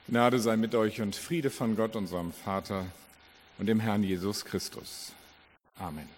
Gnade sei mit euch und Friede von Gott, unserem Vater und dem Herrn Jesus Christus. Amen.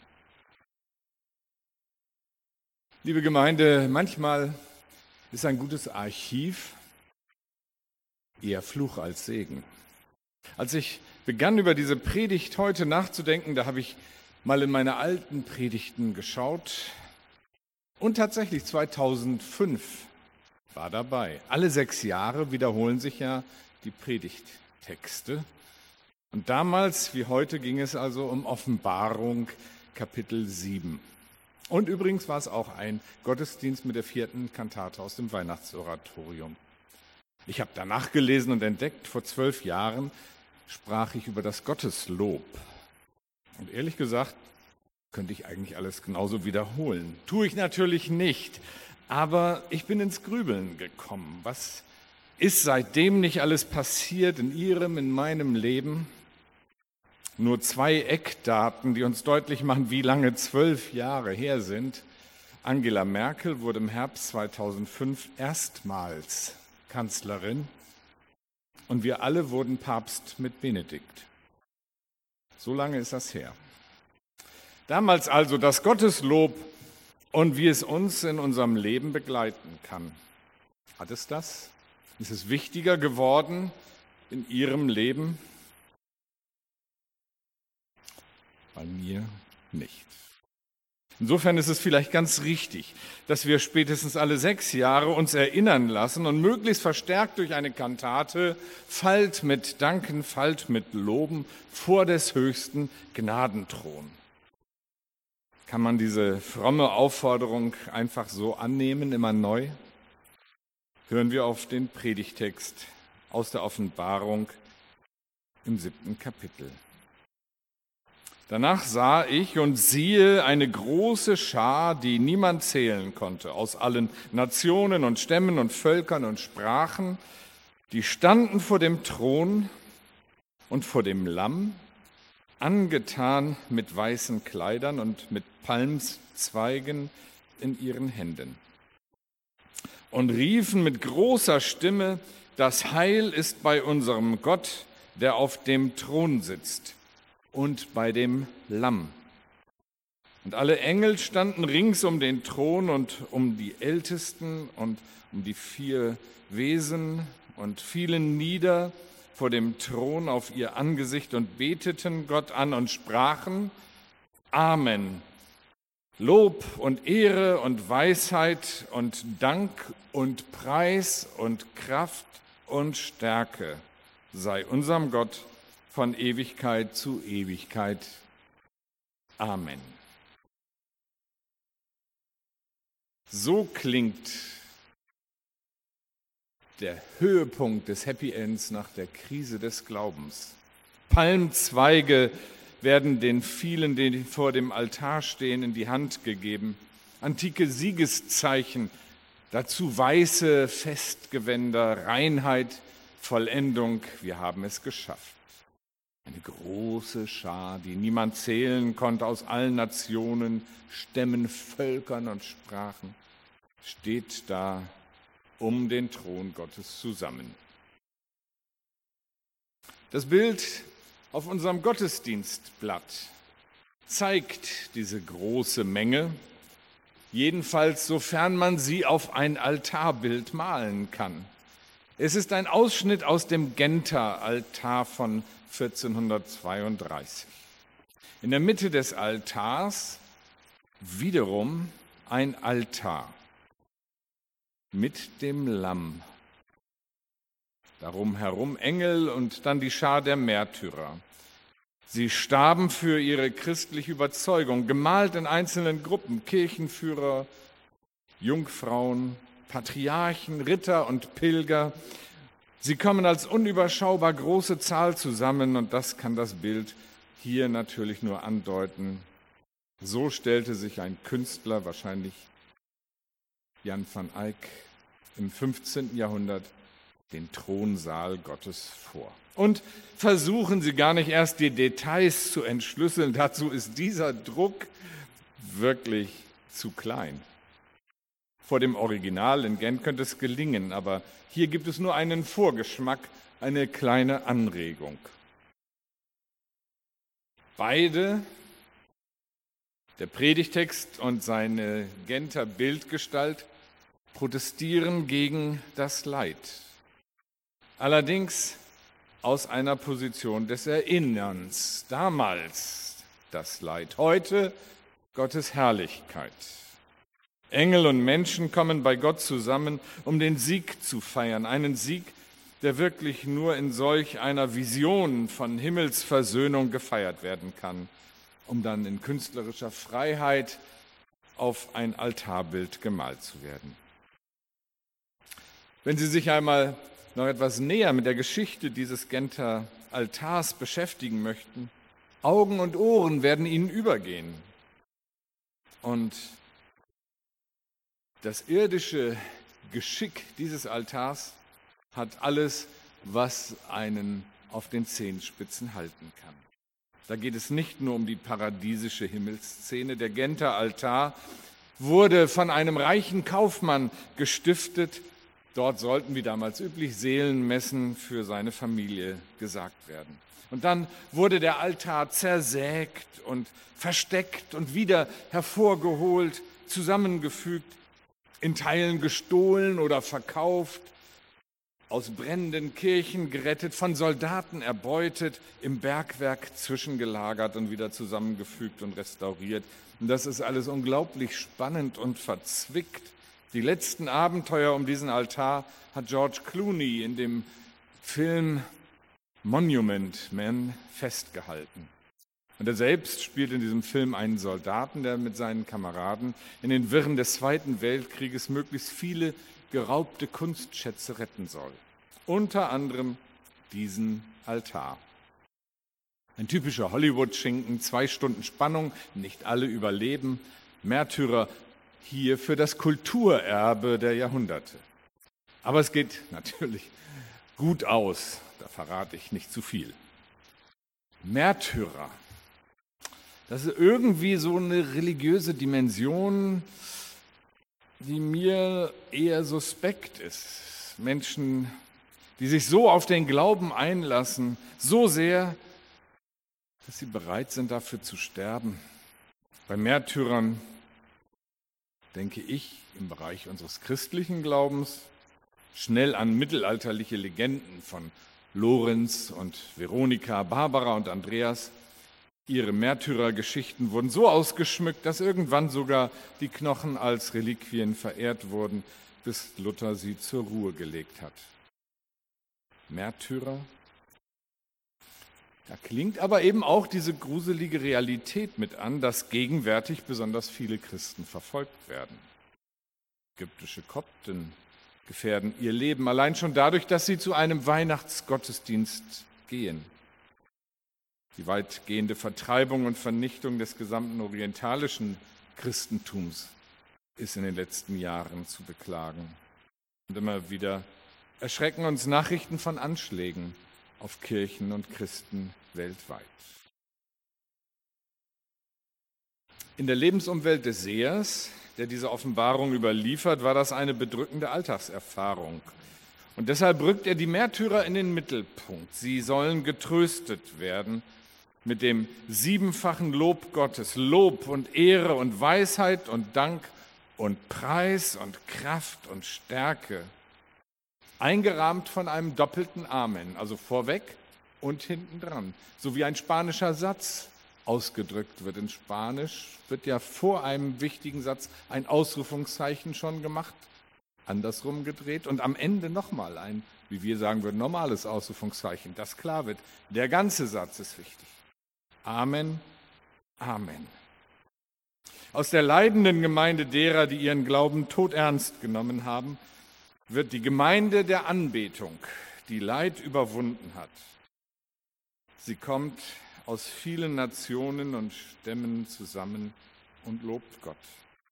Liebe Gemeinde, manchmal ist ein gutes Archiv eher Fluch als Segen. Als ich begann, über diese Predigt heute nachzudenken, da habe ich mal in meine alten Predigten geschaut und tatsächlich 2005 war dabei. Alle 6 Jahre wiederholen sich ja die Predigttexte. Und damals wie heute ging es also um Offenbarung Kapitel 7. Und übrigens war es auch ein Gottesdienst mit der 4. Kantate aus dem Weihnachtsoratorium. Ich habe danach gelesen und entdeckt, vor 12 Jahren sprach ich über das Gotteslob. Und ehrlich gesagt, könnte ich eigentlich alles genauso wiederholen. Tue ich natürlich nicht, aber ich bin ins Grübeln gekommen. Was ist seitdem nicht alles passiert in Ihrem, in meinem Leben? Nur 2 Eckdaten, die uns deutlich machen, wie lange 12 Jahre her sind. Angela Merkel wurde im Herbst 2005 erstmals Kanzlerin und wir alle wurden Papst mit Benedikt. So lange ist das her. Damals also das Gotteslob und wie es uns in unserem Leben begleiten kann. Hat es das? Ist es wichtiger geworden in Ihrem Leben? Bei mir nicht. Insofern ist es vielleicht ganz richtig, dass wir spätestens alle 6 Jahre uns erinnern lassen und möglichst verstärkt durch eine Kantate fallt mit Danken, fallt mit Loben vor des höchsten Gnadenthron. Kann man diese fromme Aufforderung einfach so annehmen, immer neu? Hören wir auf den Predigtext aus der Offenbarung im 7. Kapitel. Danach sah ich und siehe eine große Schar, die niemand zählen konnte, aus allen Nationen und Stämmen und Völkern und Sprachen, die standen vor dem Thron und vor dem Lamm, angetan mit weißen Kleidern und mit Palmzweigen in ihren Händen. Und riefen mit großer Stimme, das Heil ist bei unserem Gott, der auf dem Thron sitzt, und bei dem Lamm. Und alle Engel standen rings um den Thron und um die Ältesten und um die 4 Wesen und fielen nieder vor dem Thron auf ihr Angesicht und beteten Gott an und sprachen: Amen. Lob und Ehre und Weisheit und Dank und Preis und Kraft und Stärke sei unserem Gott von Ewigkeit zu Ewigkeit. Amen. So klingt der Höhepunkt des Happy Ends nach der Krise des Glaubens. Palmzweige werden den vielen, die vor dem Altar stehen, in die Hand gegeben. Antike Siegeszeichen, dazu weiße Festgewänder, Reinheit, Vollendung. Wir haben es geschafft. Eine große Schar, die niemand zählen konnte, aus allen Nationen, Stämmen, Völkern und Sprachen, steht da um den Thron Gottes zusammen. Das Bild auf unserem Gottesdienstblatt zeigt diese große Menge, jedenfalls sofern man sie auf ein Altarbild malen kann. Es ist ein Ausschnitt aus dem Genter Altar von 1432. In der Mitte des Altars wiederum ein Altar mit dem Lamm. Darum herum Engel und dann die Schar der Märtyrer. Sie starben für ihre christliche Überzeugung, gemalt in einzelnen Gruppen, Kirchenführer, Jungfrauen, Patriarchen, Ritter und Pilger. Sie kommen als unüberschaubar große Zahl zusammen und das kann das Bild hier natürlich nur andeuten. So stellte sich ein Künstler, wahrscheinlich Jan van Eyck, im 15. Jahrhundert den Thronsaal Gottes vor. Und versuchen Sie gar nicht erst die Details zu entschlüsseln, dazu ist dieser Druck wirklich zu klein. Vor dem Original in Gent könnte es gelingen, aber hier gibt es nur einen Vorgeschmack eine kleine Anregung. Beide, der Predigtext und seine Genter Bildgestalt, protestieren gegen das Leid. Allerdings aus einer Position des Erinnerns. Damals das Leid, heute Gottes Herrlichkeit. Engel und Menschen kommen bei Gott zusammen, um den Sieg zu feiern. Einen Sieg, der wirklich nur in solch einer Vision von Himmelsversöhnung gefeiert werden kann, um dann in künstlerischer Freiheit auf ein Altarbild gemalt zu werden. Wenn Sie sich einmal noch etwas näher mit der Geschichte dieses Genter Altars beschäftigen möchten, Augen und Ohren werden Ihnen übergehen. Und das irdische Geschick dieses Altars hat alles, was einen auf den Zehenspitzen halten kann. Da geht es nicht nur um die paradiesische Himmelsszene. Der Genter Altar wurde von einem reichen Kaufmann gestiftet. Dort sollten, wie damals üblich, Seelenmessen für seine Familie gesagt werden. Und dann wurde der Altar zersägt und versteckt und wieder hervorgeholt, zusammengefügt, in Teilen gestohlen oder verkauft, aus brennenden Kirchen gerettet, von Soldaten erbeutet, im Bergwerk zwischengelagert und wieder zusammengefügt und restauriert. Und das ist alles unglaublich spannend und verzwickt. Die letzten Abenteuer um diesen Altar hat George Clooney in dem Film Monument Man festgehalten. Und er selbst spielt in diesem Film einen Soldaten, der mit seinen Kameraden in den Wirren des Zweiten Weltkrieges möglichst viele geraubte Kunstschätze retten soll. Unter anderem diesen Altar. Ein typischer Hollywood-Schinken, 2 Stunden Spannung, nicht alle überleben. Märtyrer hier für das Kulturerbe der Jahrhunderte. Aber es geht natürlich gut aus, da verrate ich nicht zu viel. Märtyrer, das ist irgendwie so eine religiöse Dimension, die mir eher suspekt ist. Menschen, die sich so auf den Glauben einlassen, so sehr, dass sie bereit sind, dafür zu sterben. Bei Märtyrern denke ich im Bereich unseres christlichen Glaubens schnell an mittelalterliche Legenden von Lorenz und Veronika, Barbara und Andreas. Ihre Märtyrergeschichten wurden so ausgeschmückt, dass irgendwann sogar die Knochen als Reliquien verehrt wurden, bis Luther sie zur Ruhe gelegt hat. Märtyrer? Da klingt aber eben auch diese gruselige Realität mit an, dass gegenwärtig besonders viele Christen verfolgt werden. Ägyptische Kopten gefährden ihr Leben allein schon dadurch, dass sie zu einem Weihnachtsgottesdienst gehen. Die weitgehende Vertreibung und Vernichtung des gesamten orientalischen Christentums ist in den letzten Jahren zu beklagen. Und immer wieder erschrecken uns Nachrichten von Anschlägen auf Kirchen und Christen weltweit. In der Lebensumwelt des Sehers, der diese Offenbarung überliefert, war das eine bedrückende Alltagserfahrung. Und deshalb rückt er die Märtyrer in den Mittelpunkt. Sie sollen getröstet werden mit dem 7-fachen Lob Gottes, Lob und Ehre und Weisheit und Dank und Preis und Kraft und Stärke, eingerahmt von einem doppelten Amen, also vorweg und hinten dran, so wie ein spanischer Satz ausgedrückt wird. In Spanisch wird ja vor einem wichtigen Satz ein Ausrufungszeichen schon gemacht, andersrum gedreht und am Ende nochmal ein, wie wir sagen würden, normales Ausrufungszeichen, das klar wird. Der ganze Satz ist wichtig. Amen, Amen. Aus der leidenden Gemeinde derer, die ihren Glauben todernst genommen haben, wird die Gemeinde der Anbetung, die Leid überwunden hat. Sie kommt aus vielen Nationen und Stämmen zusammen und lobt Gott.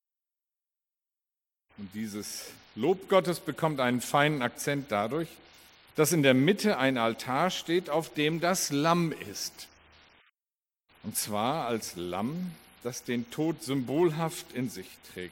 Und dieses Lob Gottes bekommt einen feinen Akzent dadurch, dass in der Mitte ein Altar steht, auf dem das Lamm ist. Und zwar als Lamm, das den Tod symbolhaft in sich trägt.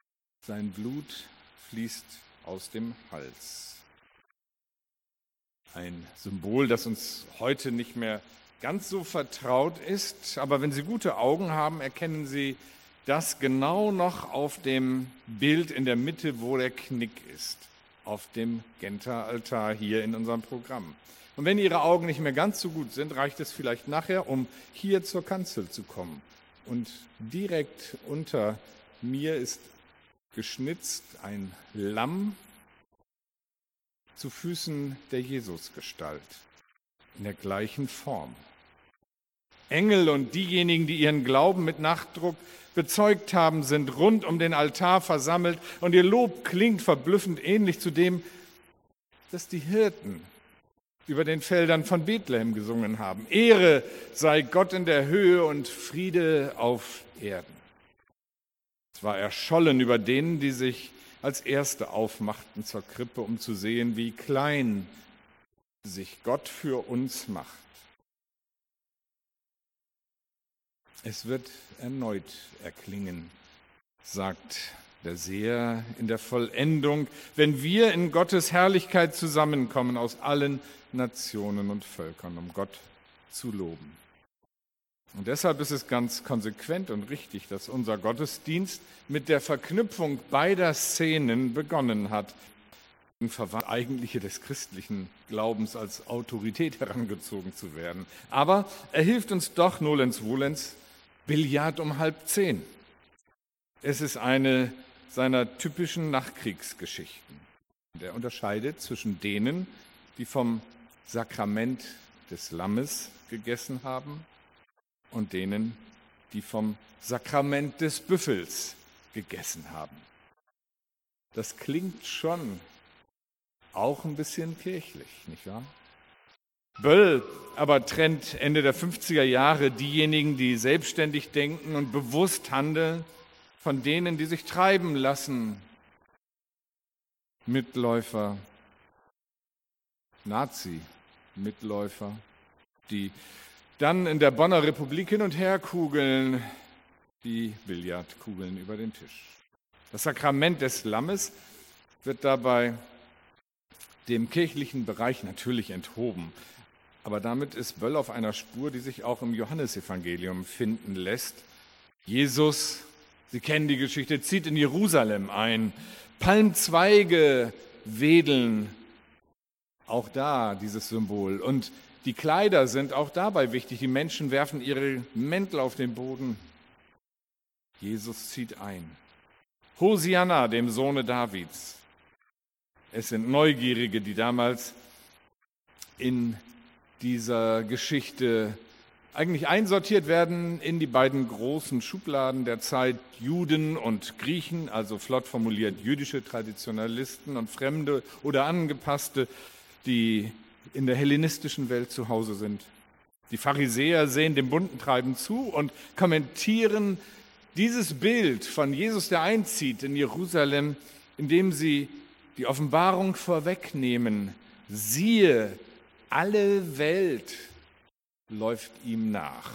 Sein Blut fließt aus dem Hals. Ein Symbol, das uns heute nicht mehr ganz so vertraut ist, aber wenn Sie gute Augen haben, erkennen Sie das genau noch auf dem Bild in der Mitte, wo der Knick ist, auf dem Genta-Altar hier in unserem Programm. Und wenn Ihre Augen nicht mehr ganz so gut sind, reicht es vielleicht nachher, um hier zur Kanzel zu kommen. Und direkt unter mir ist geschnitzt ein Lamm zu Füßen der Jesusgestalt in der gleichen Form. Engel und diejenigen, die ihren Glauben mit Nachdruck bezeugt haben, sind rund um den Altar versammelt und ihr Lob klingt verblüffend ähnlich zu dem, das die Hirten über den Feldern von Bethlehem gesungen haben. Ehre sei Gott in der Höhe und Friede auf Erden. Es war erschollen über denen, die sich als Erste aufmachten zur Krippe, um zu sehen, wie klein sich Gott für uns macht. Es wird erneut erklingen, sagt der Seher in der Vollendung, wenn wir in Gottes Herrlichkeit zusammenkommen aus allen Nationen und Völkern, um Gott zu loben. Und deshalb ist es ganz konsequent und richtig, dass unser Gottesdienst mit der Verknüpfung beider Szenen begonnen hat, Eigentliche des christlichen Glaubens als Autorität herangezogen zu werden. Aber er hilft uns doch nolens volens, Billard um 9:30. Es ist eine seiner typischen Nachkriegsgeschichten. Er unterscheidet zwischen denen, die vom Sakrament des Lammes gegessen haben, und denen, die vom Sakrament des Büffels gegessen haben. Das klingt schon auch ein bisschen kirchlich, nicht wahr? Böll aber trennt Ende der 50er Jahre diejenigen, die selbstständig denken und bewusst handeln, von denen, die sich treiben lassen. Mitläufer, Nazi-Mitläufer, die dann in der Bonner Republik hin und her kugeln, wie Billardkugeln über den Tisch. Das Sakrament des Lammes wird dabei dem kirchlichen Bereich natürlich enthoben. Aber damit ist Böll auf einer Spur, die sich auch im Johannesevangelium finden lässt. Jesus, Sie kennen die Geschichte, zieht in Jerusalem ein. Palmzweige wedeln, auch da dieses Symbol. Und die Kleider sind auch dabei wichtig. Die Menschen werfen ihre Mäntel auf den Boden. Jesus zieht ein. Hosianna, dem Sohne Davids. Es sind Neugierige, die damals in dieser Geschichte eigentlich einsortiert werden in die beiden großen Schubladen der Zeit, Juden und Griechen, also flott formuliert jüdische Traditionalisten und Fremde oder Angepasste, die in der hellenistischen Welt zu Hause sind. Die Pharisäer sehen dem bunten Treiben zu und kommentieren dieses Bild von Jesus, der einzieht in Jerusalem, indem sie die Offenbarung vorwegnehmen. Siehe, alle Welt läuft ihm nach.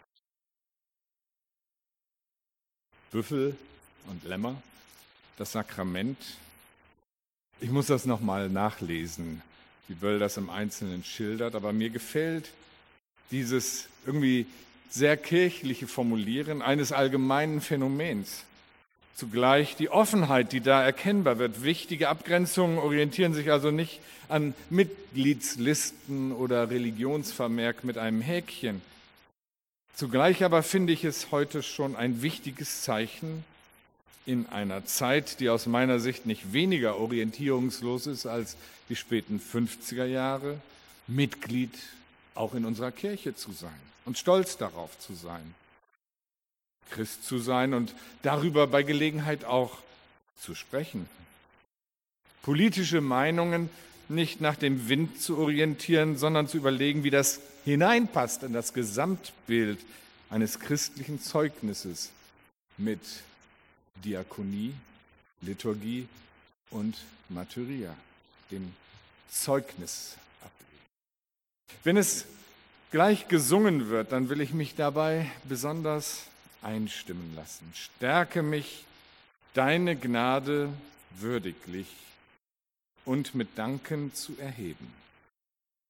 Büffel und Lämmer, das Sakrament. Ich muss das nochmal nachlesen, wie Böll das im Einzelnen schildert, aber mir gefällt dieses irgendwie sehr kirchliche Formulieren eines allgemeinen Phänomens. Zugleich die Offenheit, die da erkennbar wird. Wichtige Abgrenzungen orientieren sich also nicht an Mitgliedslisten oder Religionsvermerk mit einem Häkchen. Zugleich aber finde ich es heute schon ein wichtiges Zeichen in einer Zeit, die aus meiner Sicht nicht weniger orientierungslos ist als die späten 50er Jahre, Mitglied auch in unserer Kirche zu sein und stolz darauf zu sein. Christ zu sein und darüber bei Gelegenheit auch zu sprechen. Politische Meinungen nicht nach dem Wind zu orientieren, sondern zu überlegen, wie das hineinpasst in das Gesamtbild eines christlichen Zeugnisses mit Diakonie, Liturgie und Martyria, dem Zeugnis ablegen. Wenn es gleich gesungen wird, dann will ich mich dabei besonders einstimmen lassen. Stärke mich, deine Gnade würdiglich und mit Danken zu erheben.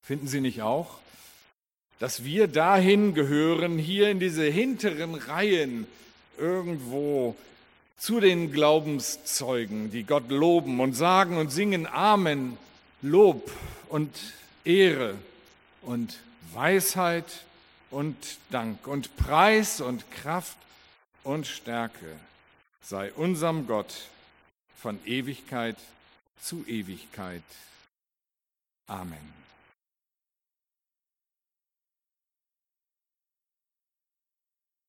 Finden Sie nicht auch, dass wir dahin gehören, hier in diese hinteren Reihen irgendwo zu den Glaubenszeugen, die Gott loben und sagen und singen Amen, Lob und Ehre und Weisheit und Dank und Preis und Kraft und Stärke sei unserem Gott von Ewigkeit zu Ewigkeit. Amen.